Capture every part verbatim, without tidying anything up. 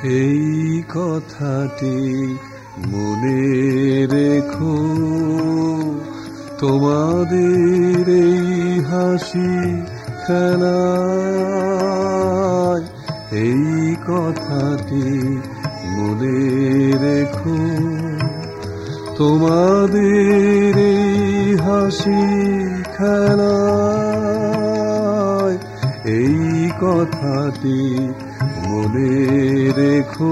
এই কথাটি মনে রেখো, তোমাদের এই হাসি খেলায়। এই কথাটি মনে রেখো, তোমাদের এই হাসি খেলায়। এই কথাটি মনে রেখো,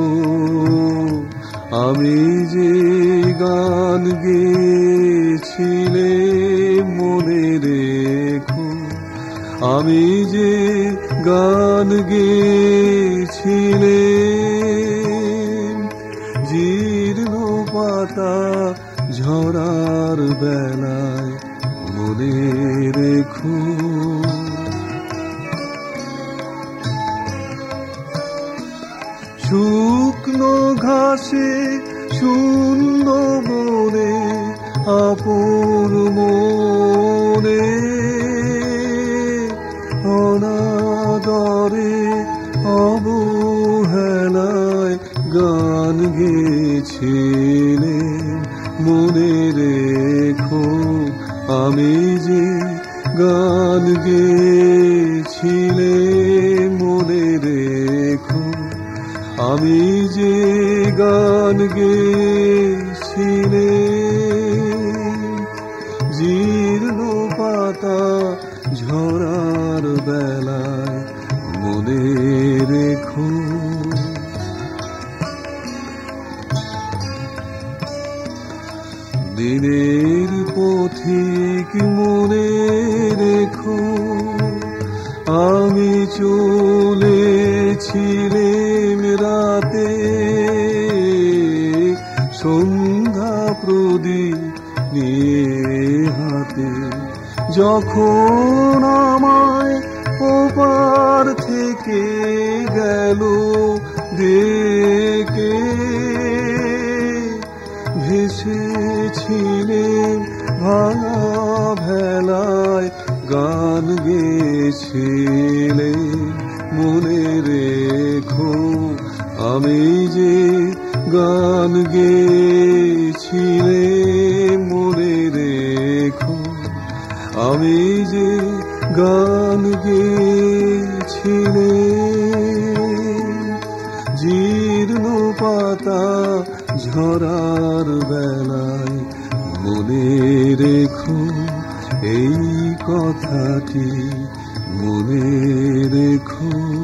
আমি যে গান গেয়েছিলে মনে রেখো, আমি যে গান গেয়েছিলে। জীর্ণ পাতা ঝরার বেলায় মনে রেখো, শুকনো ঘাসে শূন্য মনে আপন মনে অনাদরে অবহেলায় গান গেয়েছিলে মনে রেখো, আমি যে গান গেয়েছিলে মনে রেখো, আমি যে গান গেয়েছিলে। জীর্ণ পাতা ঝরার বেলায় মনে রেখো, দিনের পথিক মনে রেখো, আমি চলেছিলাম রাতে সন্ধ্যা প্রদীপ নিয়ে হাতে। যখন আমায় ওপার থেকে গেল ডেকে, ভেসেছিলেন ভাঙা ভেলায় গান গেয়েছিলেন মনে রেখো, আমি যে গান গেয়েছিলেন মনে রেখো, আমি যে গান গেয়েছিলেন। জীর্ণ পাতা ঝরার বেলায় মনে রেখো, এই কথাটি মনে রেখো।